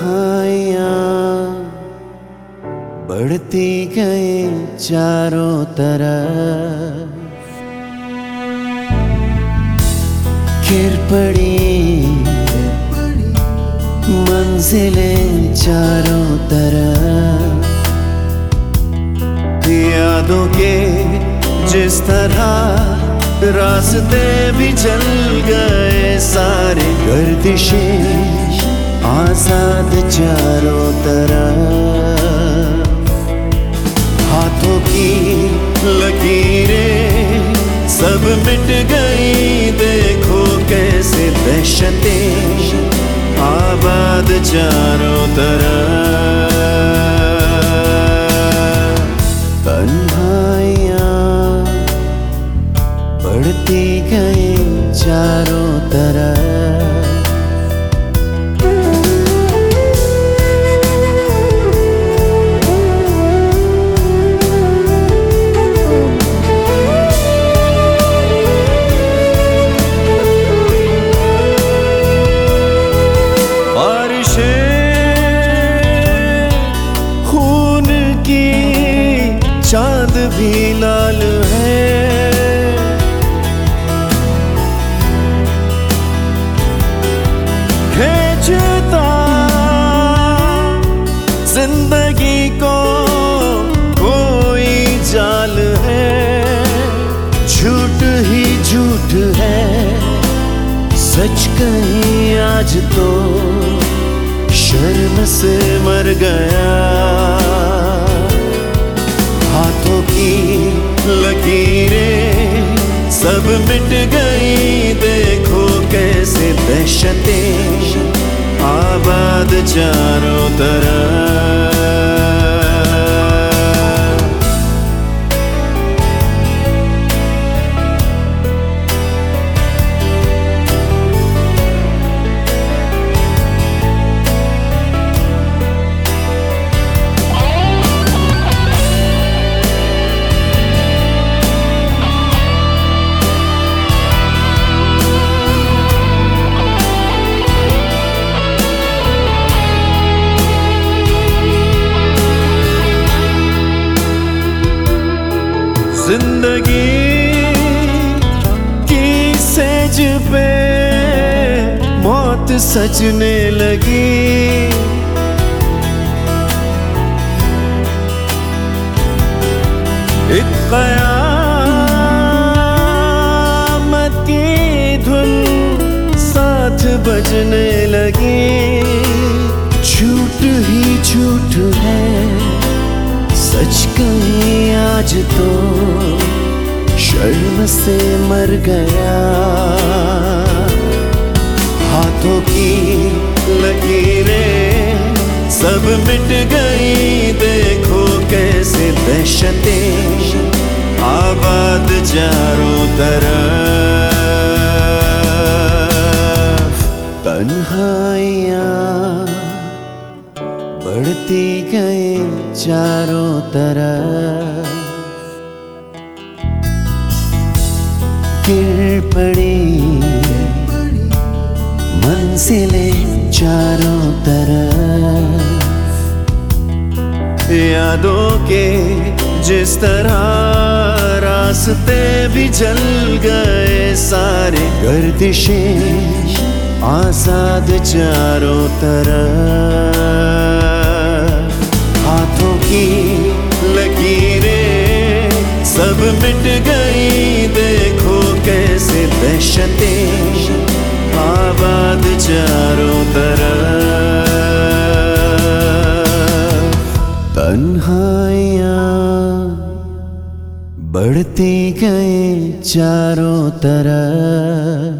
तन्हाइयाँ बढ़ती गए चारों तरफ, गिर पड़ी मंजिलें चारों तरफ। यादों के जिस तरह रास्ते भी जल गए सारे, गर्दिशें आजाद चारों तरफ। हाथों की लकीरें सब मिट गई, देखो कैसे दहशतें आबाद चारों तरफ। तन्हाइयाँ बढ़ती गई चारों तरफ। चांद भी लाल है, खींचता जिंदगी को कोई जाल है। झूठ ही झूठ है, सच कहीं आज तो शर्म से मर गया। हाथों की लकीरें सब मिट गई, देखो कैसे दहशतें आबाद चारों तरफ। जिंदगी की सेज पे मौत सजने लगी, एक क़यामत की धुन साथ बजने लगी। झूठ ही झूठ है, सच कहीं आज तो शर्म से मर गया। हाथों की लकीरें सब मिट गई, देखो कैसे दहशतें आबाद चारों तरफ। तन्हाइयाँ बढ़ती गई चारों तरफ, गिर पड़ी मंजिलें चारों तरफ। यादों के जिस तरह रास्ते भी जल गए सारे, गर्दिशें आजाद चारों तरफ। हाथों की लकीरें सब मिट गई, देखो कैसे दहशतें आबाद चारों तरफ। तन्हाइयाँ बढ़ती गई चारों तरफ।